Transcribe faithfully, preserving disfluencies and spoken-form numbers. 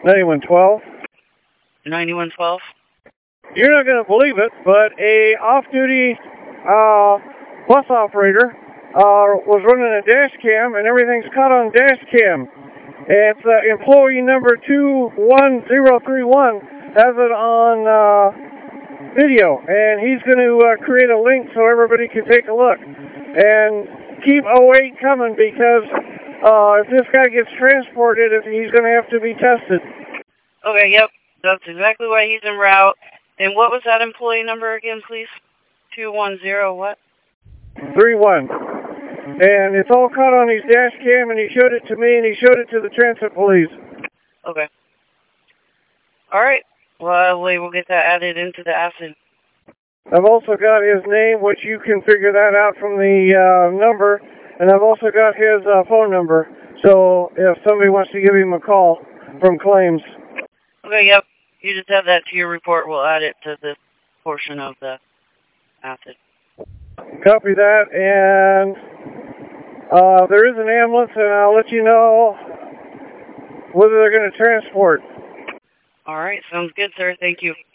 ninety-one twelve. ninety-one twelve? You're not going to believe it, but a off-duty uh, bus operator uh, was running a dash cam, and everything's caught on dash cam. It's uh, employee number two one zero three one has it on uh, video, and he's going to uh, create a link so everybody can take a look. And keep oh eight coming, because uh, if this guy gets transported, he's going to have to be tested. Okay, yep. That's exactly why he's en route. And what was that employee number again, please? two one zero what? three one. And it's all caught on his dash cam, and he showed it to me, and he showed it to the transit police. Okay. All right. Well, we will get that added into the acid. I've also got his name, which you can figure that out from the uh, number, and I've also got his uh, phone number. So if somebody wants to give him a call from claims. Okay, yep. You just add that to your report. We'll add it to this portion of the acid. Copy that, and uh, there is an ambulance, and I'll let you know whether they're going to transport. All right, sounds good, sir. Thank you.